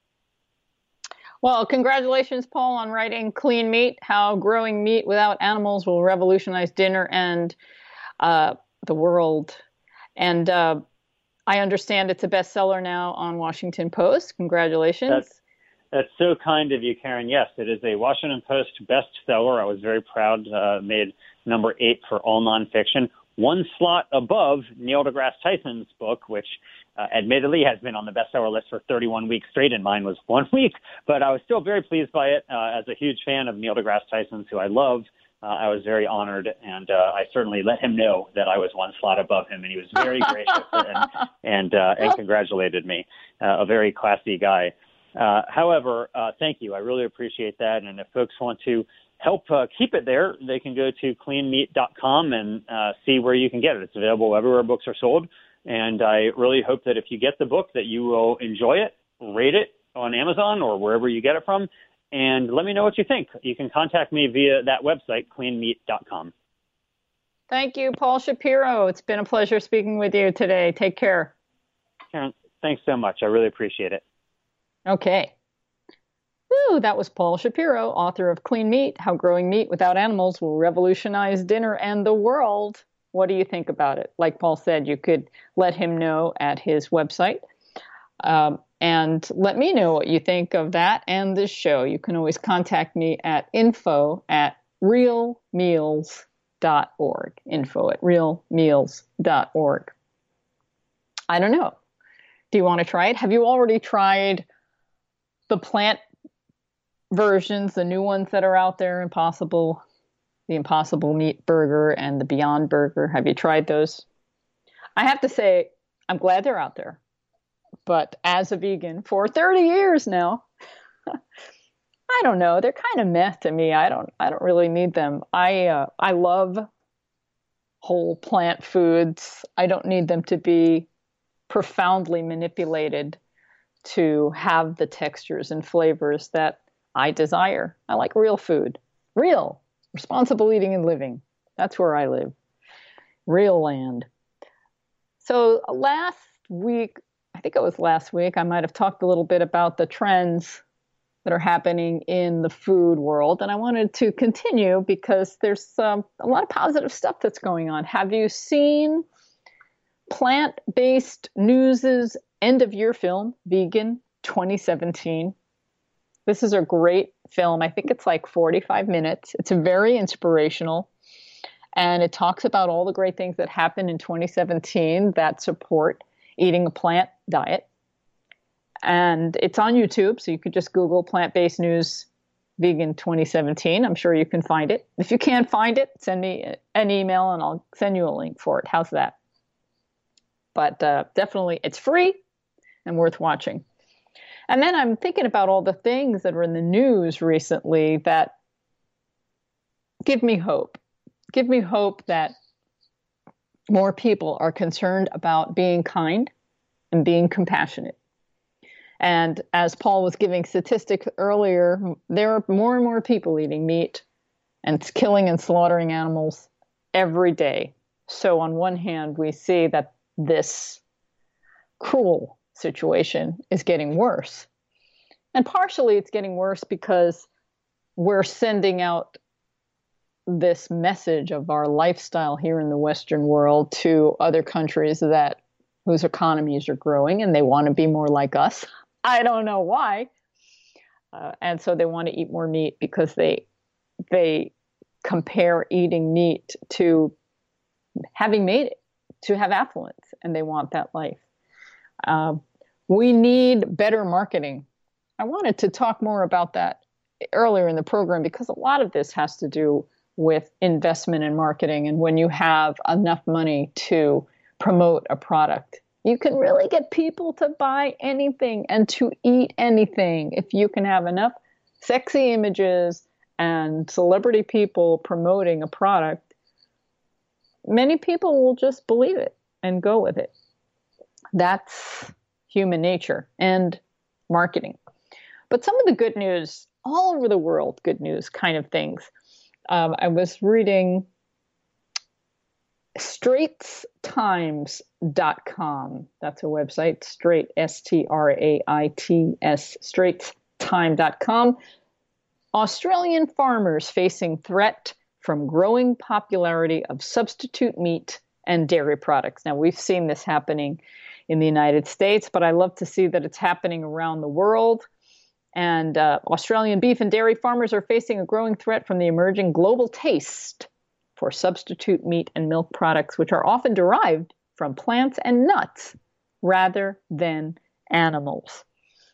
Well, congratulations, Paul, on writing Clean Meat, How Growing Meat Without Animals Will Revolutionize Dinner and uh, the World. And uh, I understand it's a bestseller now on Washington Post. Congratulations. That's, that's so kind of you, Karen. Yes, it is a Washington Post bestseller. I was very proud. Uh, made number eight for all nonfiction. One slot above Neil deGrasse Tyson's book, which uh, admittedly has been on the bestseller list for thirty-one weeks straight, and mine was one week. But I was still very pleased by it. Uh, as a huge fan of Neil deGrasse Tyson's, who I love, uh, I was very honored, and uh, I certainly let him know that I was one slot above him, and he was very gracious and and, uh, and congratulated me. Uh, a very classy guy. Uh, however, uh, thank you. I really appreciate that. And if folks want to help uh, keep it there, they can go to clean meat dot com and uh, see where you can get it. It's available everywhere books are sold. And I really hope that if you get the book that you will enjoy it, rate it on Amazon or wherever you get it from, and let me know what you think. You can contact me via that website, clean meat dot com. Thank you, Paul Shapiro. It's been a pleasure speaking with you today. Take care. Karen, thanks so much. I really appreciate it. Okay. Woo, that was Paul Shapiro, author of Clean Meat, How Growing Meat Without Animals Will Revolutionize Dinner and the World. What do you think about it? Like Paul said, you could let him know at his website. Um, and let me know what you think of that and this show. You can always contact me at info at real meals dot org. Info at real meals dot org. I don't know. Do you want to try it? Have you already tried the plant versions, the new ones that are out there, Impossible, the Impossible Meat Burger and the Beyond Burger? Have you tried those? I have to say, I'm glad they're out there. But as a vegan for thirty years now, I don't know. They're kind of meh to me. I don't. I don't really need them. I uh, I love whole plant foods. I don't need them to be profoundly manipulated to have the textures and flavors that I desire. I like real food. Real. Responsible eating and living. That's where I live. Real land. So last week, I think it was last week, I might have talked a little bit about the trends that are happening in the food world. And I wanted to continue because there's um, a lot of positive stuff that's going on. Have you seen Plant-Based News' end-of-year film, Vegan twenty seventeen? This is a great film. I think it's like forty-five minutes. It's very inspirational. And it talks about all the great things that happened in twenty seventeen that support eating a plant diet. And it's on YouTube, so you could just Google Plant-Based News Vegan twenty seventeen. I'm sure you can find it. If you can't find it, send me an email and I'll send you a link for it. How's that? But uh, definitely, it's free and worth watching. And then I'm thinking about all the things that were in the news recently that give me hope. Give me hope that more people are concerned about being kind and being compassionate. And as Paul was giving statistics earlier, there are more and more people eating meat and killing and slaughtering animals every day. So on one hand, we see that this cruel situation is getting worse. And partially it's getting worse because we're sending out this message of our lifestyle here in the Western world to other countries that whose economies are growing and they want to be more like us. I don't know why. Uh, and so they want to eat more meat because they they compare eating meat to having made it, to have affluence, and they want that life. Uh, we need better marketing. I wanted to talk more about that earlier in the program because a lot of this has to do with investment in marketing and when you have enough money to promote a product You can really get people to buy anything and to eat anything if you can have enough sexy images and celebrity people promoting a product. Many people will just believe it and go with it. That's human nature and marketing. But some of the good news, all over the world, good news kind of things. Um, I was reading Straits Times dot com. That's a website, Straight, S T R A I T S, Straits Time dot com. Australian farmers facing threat from growing popularity of substitute meat and dairy products. Now, we've seen this happening in the United States, but I love to see that it's happening around the world. And uh, Australian beef and dairy farmers are facing a growing threat from the emerging global taste for substitute meat and milk products, which are often derived from plants and nuts rather than animals.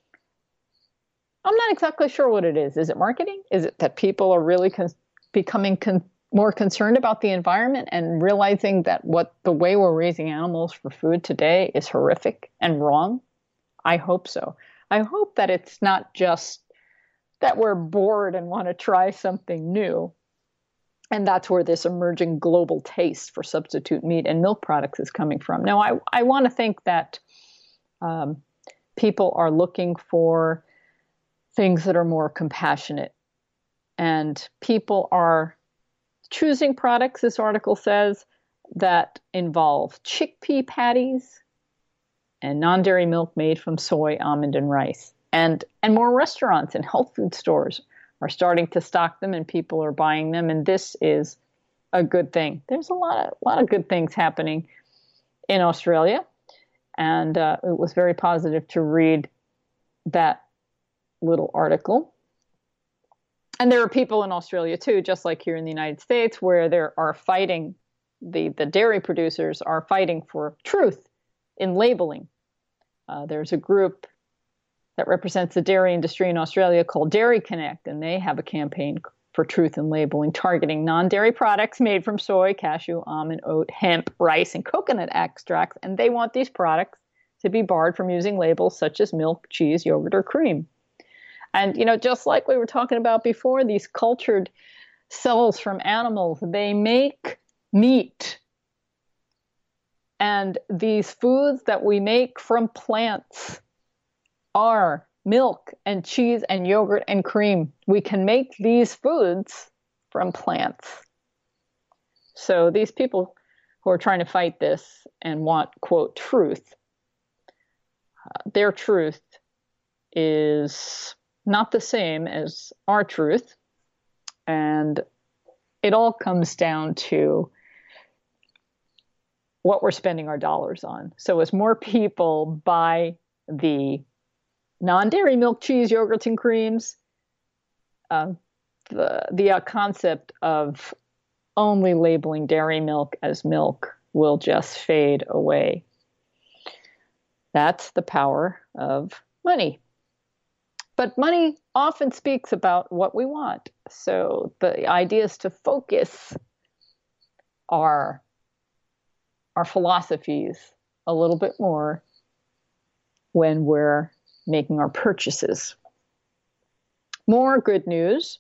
I'm not exactly sure what it is. Is it marketing? Is it that people are really con- becoming con- more concerned about the environment and realizing that what the way we're raising animals for food today is horrific and wrong? I hope so. I hope that it's not just that we're bored and want to try something new. And that's where this emerging global taste for substitute meat and milk products is coming from. Now, I, I want to think that um, people are looking for things that are more compassionate. And people are choosing products, this article says, that involve chickpea patties and non-dairy milk made from soy, almond, and rice. And, and more restaurants and health food stores are starting to stock them, and people are buying them, and this is a good thing. There's a lot of, a lot of good things happening in Australia, and uh, it was very positive to read that little article. And there are people in Australia too, just like here in the United States, where there are fighting, the, the dairy producers are fighting for truth in labeling. Uh, there's a group that represents the dairy industry in Australia called Dairy Connect, and they have a campaign for truth in labeling, targeting non-dairy products made from soy, cashew, almond, oat, hemp, rice, and coconut extracts, and they want these products to be barred from using labels such as milk, cheese, yogurt, or cream. And, you know, just like we were talking about before, these cultured cells from animals, they make meat. And these foods that we make from plants are milk and cheese and yogurt and cream. We can make these foods from plants. So these people who are trying to fight this and want, quote, truth, uh, their truth is not the same as our truth. And it all comes down to what we're spending our dollars on. So as more people buy the non-dairy milk, cheese, yogurts, and creams, uh, the, the uh, concept of only labeling dairy milk as milk will just fade away. That's the power of money. But money often speaks about what we want. So the idea is to focus our, our philosophies a little bit more when we're making our purchases. More good news.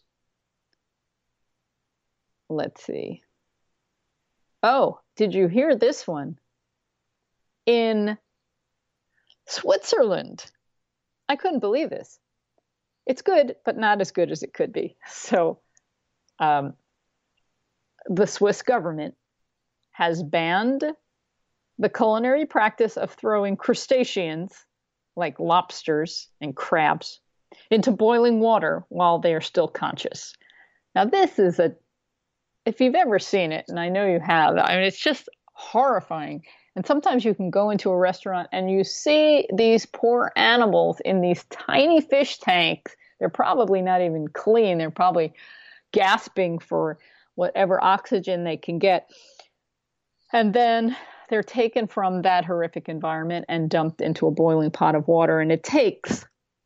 Let's see. Oh, did you hear this one? In Switzerland. I couldn't believe this. It's good, but not as good as it could be. So um, the Swiss government has banned the culinary practice of throwing crustaceans, like lobsters and crabs, into boiling water while they are still conscious. Now, this is a, if you've ever seen it, and I know you have, I mean, it's just horrifying. And sometimes you can go into a restaurant and you see these poor animals in these tiny fish tanks. They're probably not even clean. They're probably gasping for whatever oxygen they can get. And then they're taken from that horrific environment and dumped into a boiling pot of water. And it takes,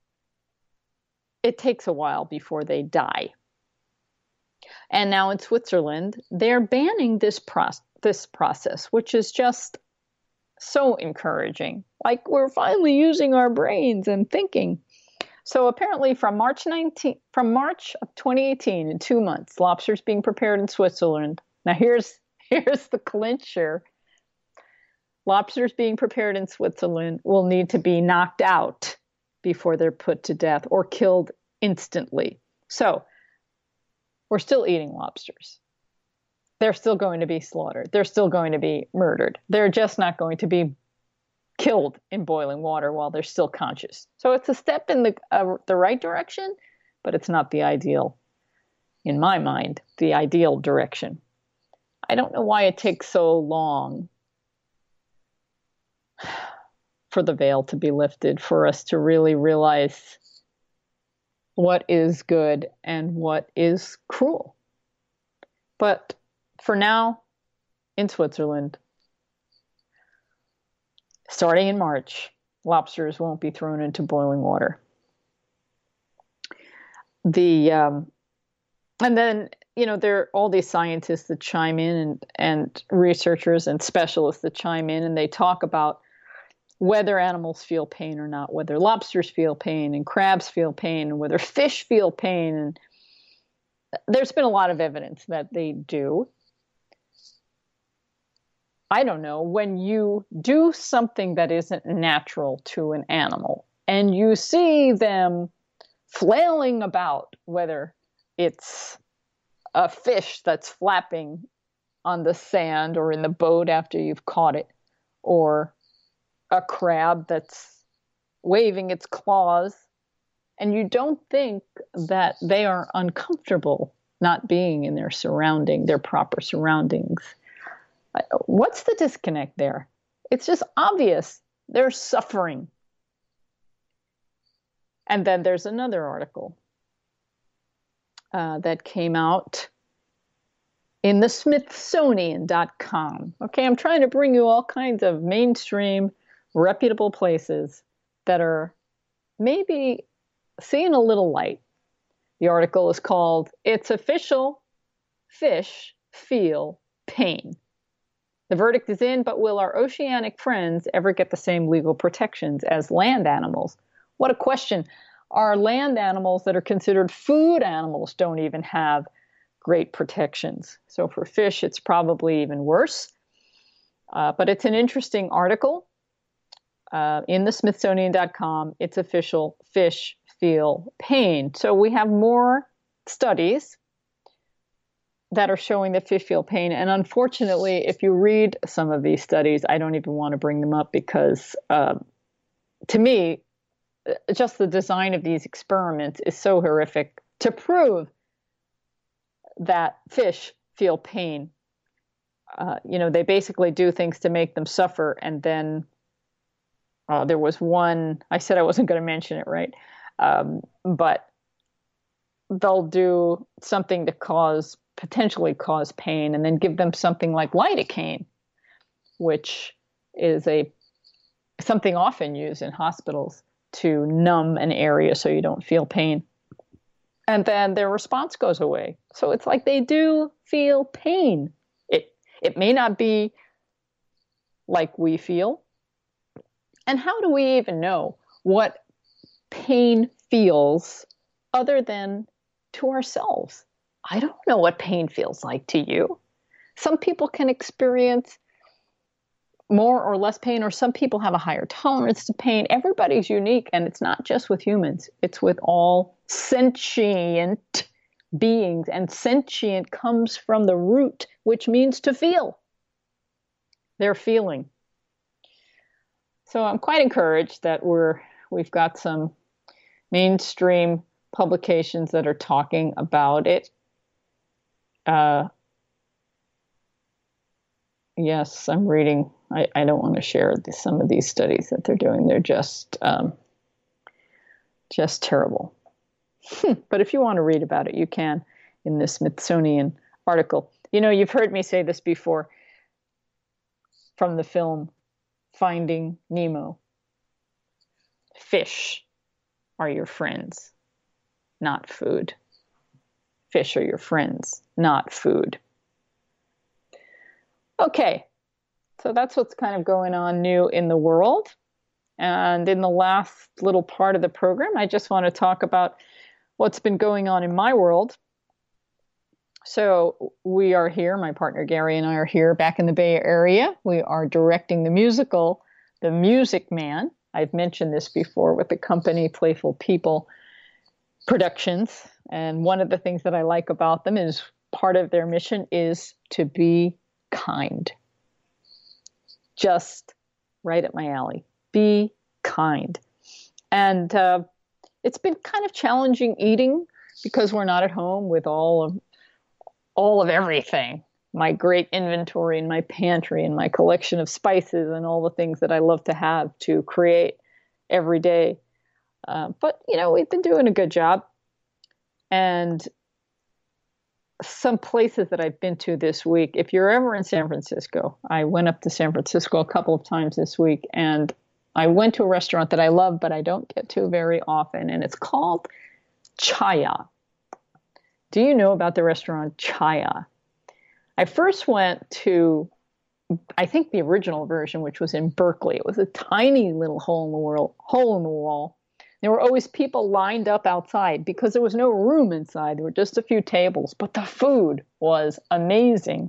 it takes a while before they die. And now in Switzerland, they're banning this, pro- this process, which is just So encouraging. Like we're finally using our brains and thinking. So apparently from March nineteenth, from March of twenty eighteen, in two months, lobsters being prepared in Switzerland. Now here's here's the clincher. Lobsters being prepared in Switzerland will need to be knocked out before they're put to death or killed instantly. So we're still eating lobsters. They're still going to be slaughtered. They're still going to be murdered. They're just not going to be killed in boiling water while they're still conscious. So it's a step in the uh, the right direction, but it's not the ideal, in my mind, the ideal direction. I don't know why it takes so long for the veil to be lifted, for us to really realize what is good and what is cruel. But for now, in Switzerland, starting in March, lobsters won't be thrown into boiling water. The um, and then, you know, there are all these scientists that chime in and, and researchers and specialists that chime in, and they talk about whether animals feel pain or not, whether lobsters feel pain and crabs feel pain, and whether fish feel pain. And there's been a lot of evidence that they do. I don't know, when you do something that isn't natural to an animal and you see them flailing about, whether it's a fish that's flapping on the sand or in the boat after you've caught it, or a crab that's waving its claws, and you don't think that they are uncomfortable not being in their surrounding, their proper surroundings. What's the disconnect there? It's just obvious. They're suffering. And then there's another article uh, that came out in the Smithsonian dot com. Okay, I'm trying to bring you all kinds of mainstream, reputable places that are maybe seeing a little light. The article is called, "It's Official, Fish Feel Pain. The verdict is in, but will our oceanic friends ever get the same legal protections as land animals?" What a question. Our land animals that are considered food animals don't even have great protections. So for fish, it's probably even worse. Uh, but it's an interesting article uh, in the Smithsonian dot com. It's official, fish feel pain. So we have more studies that are showing that fish feel pain. And unfortunately, if you read some of these studies, I don't even want to bring them up because uh, to me, just the design of these experiments is so horrific to prove that fish feel pain. Uh, you know, they basically do things to make them suffer. And then uh, there was one, I said I wasn't going to mention it, right? Um, but they'll do something to cause, potentially cause pain, and then give them something like lidocaine, which is a something often used in hospitals to numb an area so you don't feel pain. And then their response goes away. So it's like they do feel pain. It it may not be like we feel. And how do we even know what pain feels other than to ourselves? I don't know what pain feels like to you. Some people can experience more or less pain, or some people have a higher tolerance to pain. Everybody's unique, and it's not just with humans. It's with all sentient beings, and sentient comes from the root, which means to feel. They're feeling. So I'm quite encouraged that we're we've got some mainstream publications that are talking about it. Uh, yes, I'm reading. I, I don't want to share the, some of these studies that they're doing. They're just um, just terrible. But if you want to read about it, you can in the Smithsonian article. You know, you've heard me say this before from the film Finding Nemo. Fish are your friends, not food. Fish are your friends, not food. Okay, So that's what's kind of going on new in the world. And in the last little part of the program, I just want to talk about what's been going on in my world. So we are here, my partner Gary and I are here back in the Bay Area. We are directing the musical, The Music Man. I've mentioned this before with the company Playful People Productions. And one of the things that I like about them is part of their mission is to be kind. Just right up my alley. Be kind. And uh, it's been kind of challenging eating because we're not at home with all of all of everything. My great inventory in my pantry and my collection of spices and all the things that I love to have to create every day. Uh, but, you know, we've been doing a good job. And some places that I've been to this week, if you're ever in San Francisco, I went up to San Francisco a couple of times this week, and I went to a restaurant that I love, but I don't get to very often, and it's called Chaya. Do you know about the restaurant Chaya? I first went to, I think the original version, which was in Berkeley. It was a tiny little hole in the world, hole in the wall. There were always people lined up outside because there was no room inside. There were just a few tables, but the food was amazing.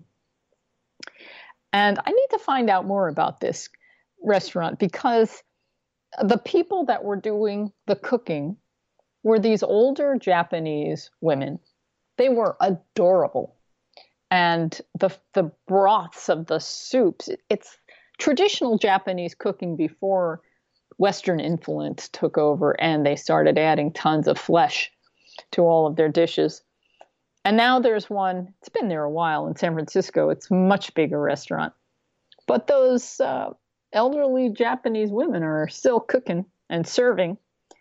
And I need to find out more about this restaurant because the people that were doing the cooking were these older Japanese women. They were adorable. And the the broths of the soups, it's traditional Japanese cooking before Western influence took over and they started adding tons of flesh to all of their dishes. And now there's one, it's been there a while in San Francisco. It's a much bigger restaurant. But those uh, elderly Japanese women are still cooking and serving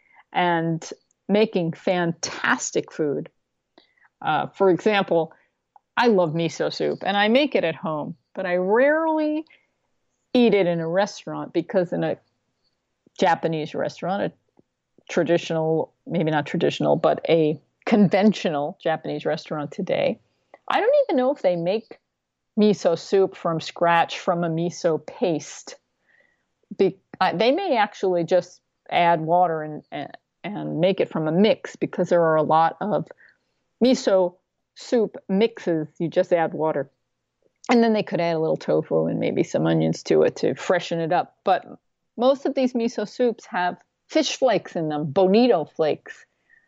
and making fantastic food. Uh, for example, I love miso soup and I make it at home, but I rarely eat it in a restaurant because in a Japanese restaurant, a traditional, maybe not traditional, but a conventional Japanese restaurant today, I don't even know if they make miso soup from scratch from a miso paste. Be, uh, they may actually just add water and, and and make it from a mix because there are a lot of miso soup mixes. You just add water. And then they could add a little tofu and maybe some onions to it to freshen it up. But most of these miso soups have fish flakes in them, bonito flakes,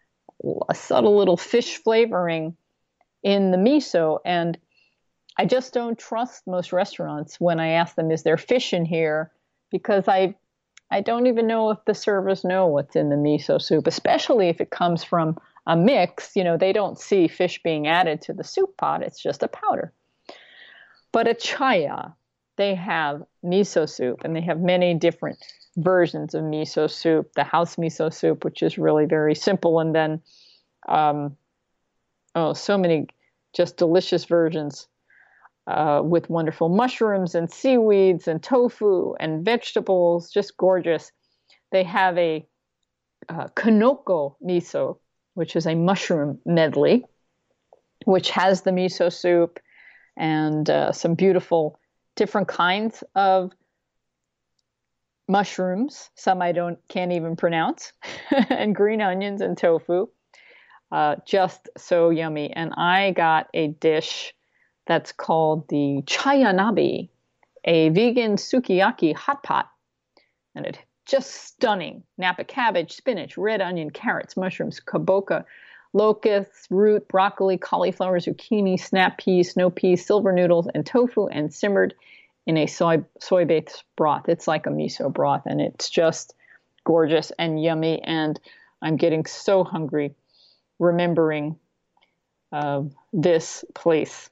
a subtle little fish flavoring in the miso. And I just don't trust most restaurants when I ask them, is there fish in here? Because I I don't even know if the servers know what's in the miso soup, especially if it comes from a mix. You know, they don't see fish being added to the soup pot. It's just a powder. But at Chaya, they have miso soup, and they have many different versions of miso soup. The house miso soup, which is really very simple, and then, um, oh, so many just delicious versions uh, with wonderful mushrooms and seaweeds and tofu and vegetables, just gorgeous. They have a uh, kanoko miso, which is a mushroom medley, which has the miso soup and uh, some beautiful different kinds of mushrooms. Some I don't can't even pronounce, and green onions and tofu. Uh, just so yummy. And I got a dish that's called the Chayanabe, a vegan sukiyaki hot pot, and it's just stunning. Napa cabbage, spinach, red onion, carrots, mushrooms, kabocha, locusts, root, broccoli, cauliflower, zucchini, snap peas, snow peas, silver noodles, and tofu, and simmered in a soy soy-based broth. It's like a miso broth, and it's just gorgeous and yummy. And I'm getting so hungry remembering uh, this place.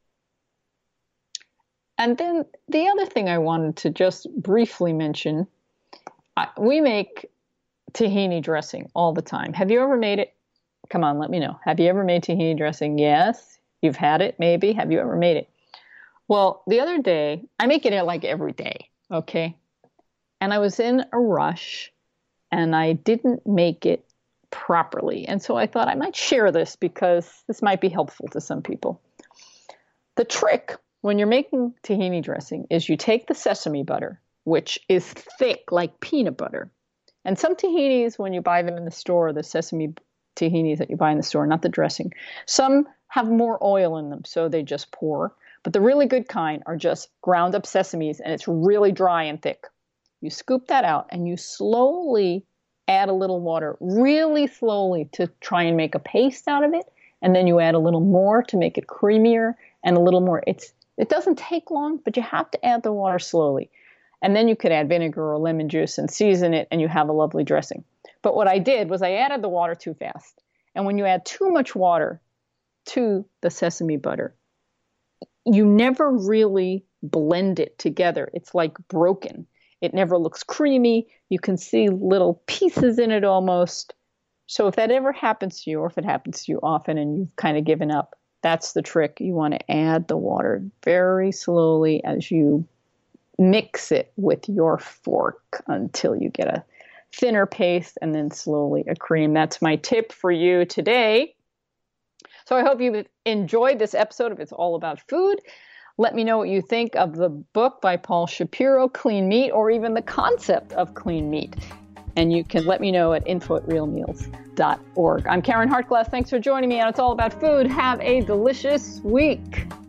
And then the other thing I wanted to just briefly mention, I, we make tahini dressing all the time. Have you ever made it? Come on, let me know. Have you ever made tahini dressing? Yes. You've had it, maybe. Have you ever made it? Well, the other day, I make it like every day, okay? And I was in a rush, and I didn't make it properly. And so I thought I might share this because this might be helpful to some people. The trick when you're making tahini dressing is you take the sesame butter, which is thick like peanut butter. And some tahinis, when you buy them in the store, the sesame tahinis that you buy in the store, not the dressing, some have more oil in them, so they just pour. But the really good kind are just ground up sesames, and it's really dry and thick. You scoop that out, and you slowly add a little water, really slowly, to try and make a paste out of it. And then you add a little more to make it creamier, and a little more. It's It doesn't take long, but you have to add the water slowly. And then you could add vinegar or lemon juice and season it, and you have a lovely dressing. But what I did was I added the water too fast. And when you add too much water to the sesame butter, you never really blend it together. It's like broken. It never looks creamy. You can see little pieces in it almost. So if that ever happens to you, or if it happens to you often and you've kind of given up, that's the trick. You want to add the water very slowly as you mix it with your fork until you get a thinner paste, and then slowly a cream. That's my tip for you today. So I hope you've enjoyed this episode of It's All About Food. Let me know what you think of the book by Paul Shapiro, Clean Meat, or even the concept of clean meat. And you can let me know at info at real meals dot org. I'm Karen Hartglass. Thanks for joining me on It's All About Food. Have a delicious week.